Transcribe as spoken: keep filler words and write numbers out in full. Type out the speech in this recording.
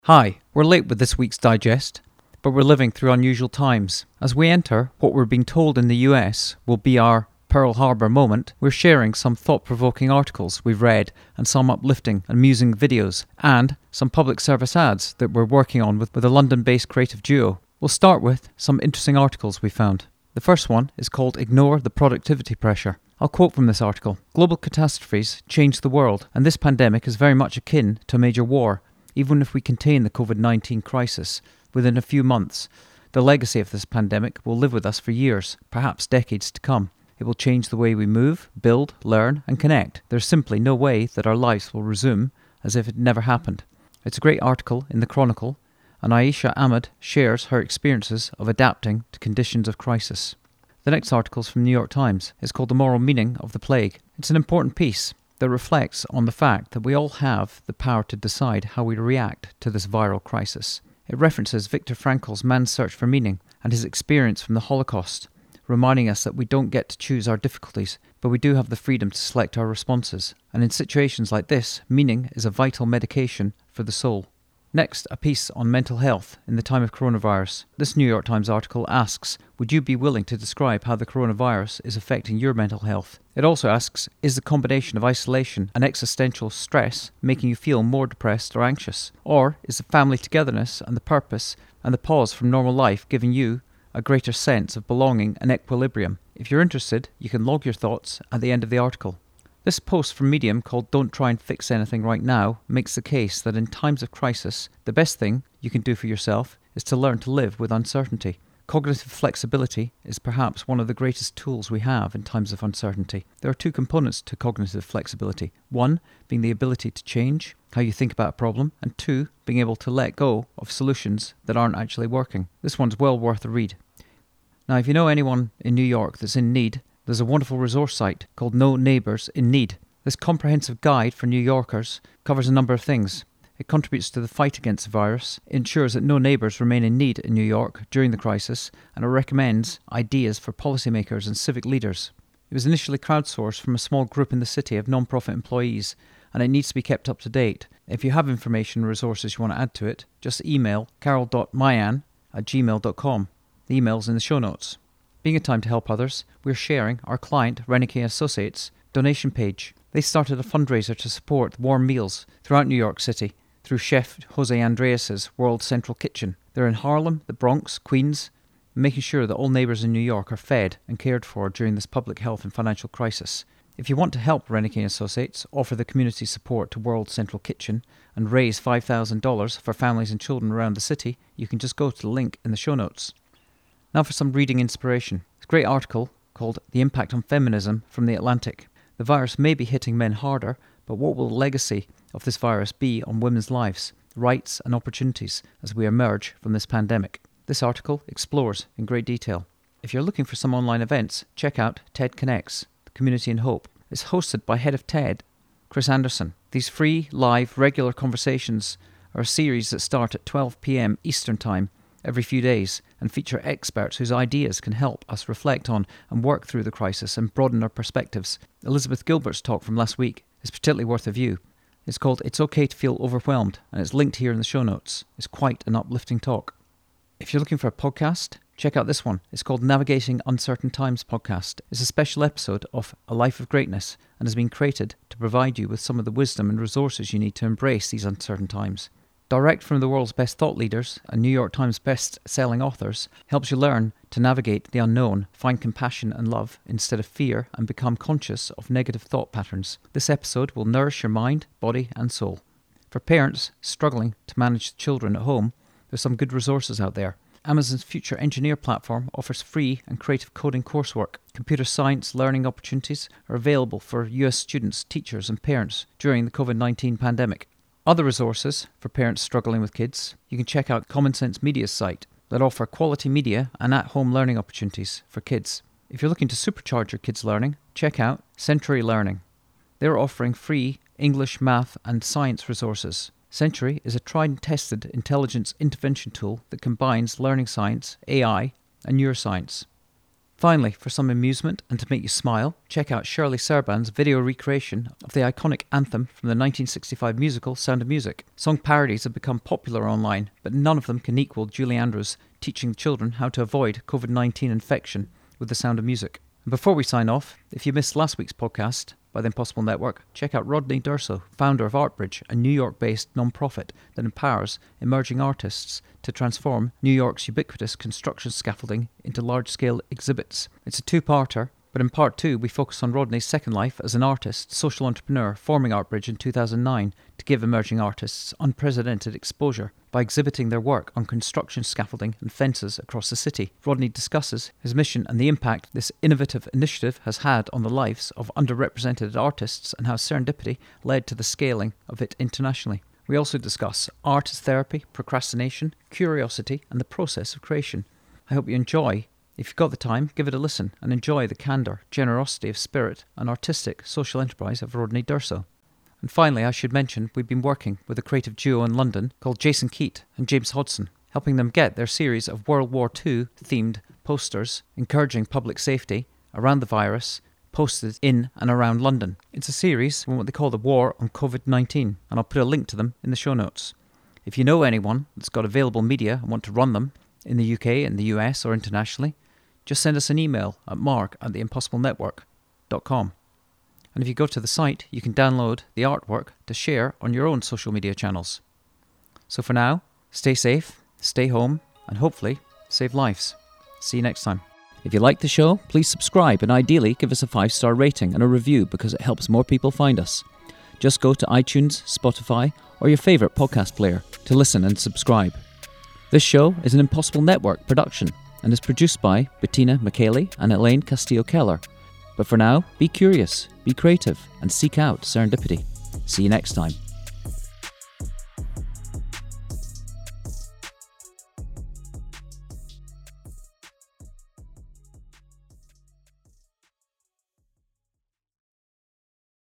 Hi, we're late with this week's digest, but we're living through unusual times. As we enter what we're being told in the U S will be our Pearl Harbor moment, we're sharing some thought-provoking articles we've read and some uplifting and amusing videos, and some public service ads that we're working on with, with a London-based creative duo. We'll start with some interesting articles we found. The first one is called Ignore the Productivity Pressure. I'll quote from this article. Global catastrophes change the world, and this pandemic is very much akin to a major war. Even if we contain the covid nineteen crisis within a few months, the legacy of this pandemic will live with us for years, perhaps decades to come. It will change the way we move, build, learn, and connect. There's simply no way that our lives will resume as if it never happened. It's a great article in the Chronicle, and Aisha Ahmed shares her experiences of adapting to conditions of crisis. The next article is from the New York Times. It's called The Moral Meaning of the Plague. It's an important piece that reflects on the fact that we all have the power to decide how we react to this viral crisis. It references Viktor Frankl's Man's Search for Meaning and his experience from the Holocaust, reminding us that we don't get to choose our difficulties, but we do have the freedom to select our responses. And in situations like this, meaning is a vital medication for the soul. Next, a piece on mental health in the time of coronavirus. This New York Times article asks, would you be willing to describe how the coronavirus is affecting your mental health? It also asks, is the combination of isolation and existential stress making you feel more depressed or anxious? Or is the family togetherness and the purpose and the pause from normal life giving you a greater sense of belonging and equilibrium? If you're interested, you can log your thoughts at the end of the article. This post from Medium called Don't Try and Fix Anything Right Now makes the case that in times of crisis, the best thing you can do for yourself is to learn to live with uncertainty. Cognitive flexibility is perhaps one of the greatest tools we have in times of uncertainty. There are two components to cognitive flexibility. One, being the ability to change how you think about a problem, and two, being able to let go of solutions that aren't actually working. This one's well worth a read. Now, if you know anyone in New York that's in need, there's a wonderful resource site called No Neighbours in Need. This comprehensive guide for New Yorkers covers a number of things. It contributes to the fight against the virus, ensures that no neighbours remain in need in New York during the crisis, and it recommends ideas for policymakers and civic leaders. It was initially crowdsourced from a small group in the city of non-profit employees, and it needs to be kept up to date. If you have information and resources you want to add to it, just email carol dot mayan at gmail dot com. The email's in the show notes. Being a time to help others, we're sharing our client, Renique Associates, donation page. They started a fundraiser to support warm meals throughout New York City through Chef Jose Andreas' World Central Kitchen. They're in Harlem, the Bronx, Queens, making sure that all neighbours in New York are fed and cared for during this public health and financial crisis. If you want to help Renique Associates offer the community support to World Central Kitchen and raise five thousand dollars for families and children around the city, you can just go to the link in the show notes. Now for some reading inspiration. It's a great article called The Impact on Feminism from The Atlantic. The virus may be hitting men harder, but what will the legacy of this virus be on women's lives, rights and opportunities as we emerge from this pandemic? This article explores in great detail. If you're looking for some online events, check out TED Connects, the Community in Hope. It's hosted by Head of TED, Chris Anderson. These free, live, regular conversations are a series that start at twelve p.m. Eastern Time every few days and feature experts whose ideas can help us reflect on and work through the crisis and broaden our perspectives. Elizabeth Gilbert's talk from last week is particularly worth a view. It's called It's Okay to Feel Overwhelmed, and it's linked here in the show notes. It's quite an uplifting talk. If you're looking for a podcast, check out this one. It's called Navigating Uncertain Times Podcast. It's a special episode of A Life of Greatness and has been created to provide you with some of the wisdom and resources you need to embrace these uncertain times. Direct from the world's best thought leaders and New York Times best-selling authors, helps you learn to navigate the unknown, find compassion and love instead of fear, and become conscious of negative thought patterns. This episode will nourish your mind, body and soul. For parents struggling to manage children at home, there's some good resources out there. Amazon's Future Engineer platform offers free and creative coding coursework. Computer science learning opportunities are available for U S students, teachers and parents during the covid nineteen pandemic. Other resources for parents struggling with kids, you can check out Common Sense Media's site that offer quality media and at-home learning opportunities for kids. If you're looking to supercharge your kids' learning, check out Century Learning. They're offering free English, math and science resources. Century is a tried and tested intelligence intervention tool that combines learning science, A I and neuroscience. Finally, for some amusement and to make you smile, check out Shirley Serban's video recreation of the iconic anthem from the nineteen sixty-five musical Sound of Music. Song parodies have become popular online, but none of them can equal Julie Andrews teaching children how to avoid covid nineteen infection with the Sound of Music. And before we sign off, if you missed last week's podcast by the Impossible Network, check out Rodney Durso, founder of ArtBridge, a New York-based non-profit that empowers emerging artists to transform New York's ubiquitous construction scaffolding into large-scale exhibits. It's a two-parter, but in part two we focus on Rodney's second life as an artist, social entrepreneur, forming ArtBridge in two thousand nine to give emerging artists unprecedented exposure by exhibiting their work on construction scaffolding and fences across the city. Rodney discusses his mission and the impact this innovative initiative has had on the lives of underrepresented artists and how serendipity led to the scaling of it internationally. We also discuss art as therapy, procrastination, curiosity, and the process of creation. I hope you enjoy. If you've got the time, give it a listen and enjoy the candour, generosity of spirit, and artistic social enterprise of Rodney Durso. And finally, I should mention we've been working with a creative duo in London called Jason Keat and James Hodson, helping them get their series of World War Two themed posters encouraging public safety around the virus posted in and around London. It's a series on what they call the War on covid nineteen, and I'll put a link to them in the show notes. If you know anyone that's got available media and want to run them in the U K, in the U S or internationally, just send us an email at mark at the impossible network dot com. And if you go to the site, you can download the artwork to share on your own social media channels. So for now, stay safe, stay home, and hopefully save lives. See you next time. If you like the show, please subscribe and ideally give us a five-star rating and a review because it helps more people find us. Just go to iTunes, Spotify, or your favourite podcast player to listen and subscribe. This show is an Impossible Network production and is produced by Bettina McKaylee and Elaine Castillo-Keller. But for now, be curious, be creative, and seek out serendipity. See you next time.